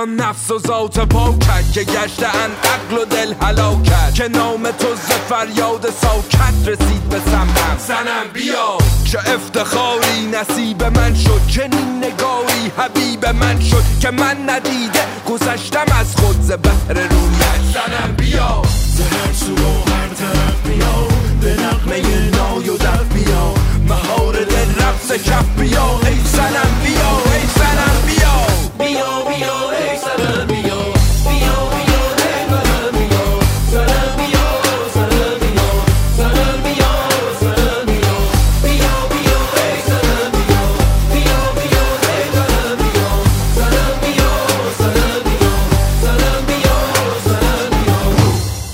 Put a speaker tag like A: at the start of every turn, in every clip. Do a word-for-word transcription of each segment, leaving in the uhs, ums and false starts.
A: الان نفس و ذات پاکت که گشتن عقل و دل هلاک کرد که نام تو ز فریاد ساکت رسید به سمعم. زنم بیا چه افتخاری نصیب من شد، چنین نگاری حبیب من شد که من ندیده گذشتم از خود ز بحر رویش. زنم بیا
B: ز هر سو و هر طرف بیا، به نغمه نای و دف بیا،
A: مهار دل رقص کف بیا. ای زنم بیا ای زنم بیا
B: بیا بیا ای زنم بیا، بیا بیا ای زنم بیا، زنم بیا زنم بیا، زنم بیا زنم بیا، بیا بیا ای زنم بیا، بیا بیا ای زنم بیا، زنم بیا زنم بیا، زنم بیا زنم بیا.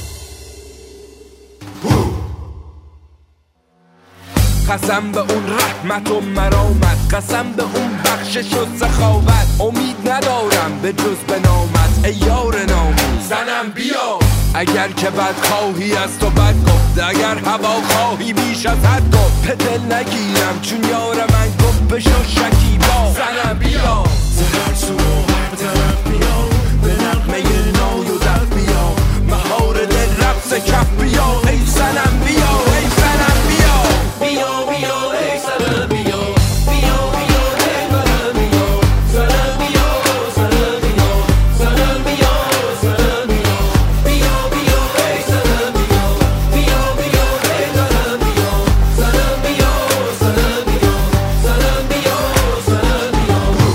A: قسم به اون رحمت و مرامت، قسم به اون بخشش و سخاوت، امید ندارم به جز به نامت ای یار نامی. زنم بیا اگر که بد خواهی از تو بد گفت، اگر هوا خواهی بیش از حد گفت، به دل نگیرم چون یار من گفت بشو شکیبا. زنم بیا
B: ز هر سو و هر طرف بیا، به نغمه نای و دف بیا،
A: مهار دل رقص کف بیا. ای زنم بیا ای زنم بیا
B: بیا بیا ای زنم بیا، بیا بیا ای زنم بیا، زنم بیا زنم بیا، زنم بیا زنم بیا، بیا بیا ای زنم بیا، بیا بیا ای زنم بیا، زنم بیا زنم بیا، زنم بیا زنم بیا.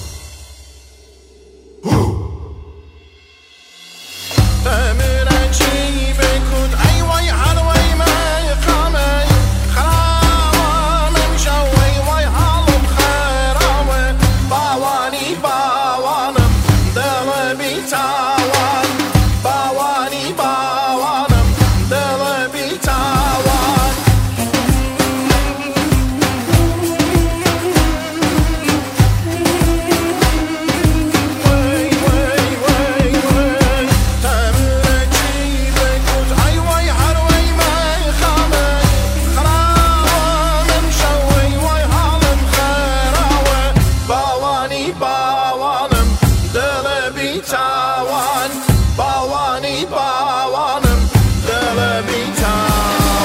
B: تمرن چی بکن ای وای حلوی من خامه خرام امشو ای وای حالم خرامه، باوانی باوانم دل بیتوان، باوانی باوانم دل بیتوان. وی وی وی وی تمرن چی بکن ای وای حلوی من خامه خرام امشو ای وای حالم خرامه، باوانی باوانم دل بیتوان، باوانی باوانم دل بیتوان.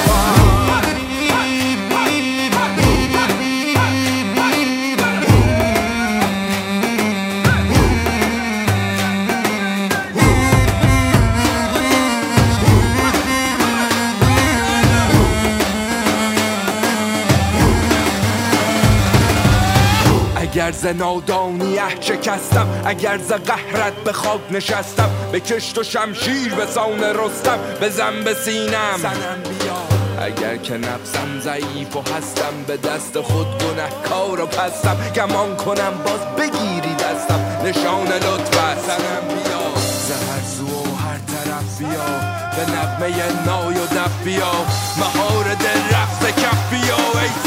A: اگر ز نادانی اه شکستم، اگر ز قهرت به خاک نشستم، به کشت و شمشیر به سان رستم بزن به سینم. زنم بیا اگر که نفسم ضعیف و هستم، به دست خود گنهکار و پستم، گمان کنم باز بگیری دستم نشان لطفت. زنم بیا ز هر سو و هر طرف بیا، به نغمه نای و دف بیا، مهار دل رقص کف بیا. ای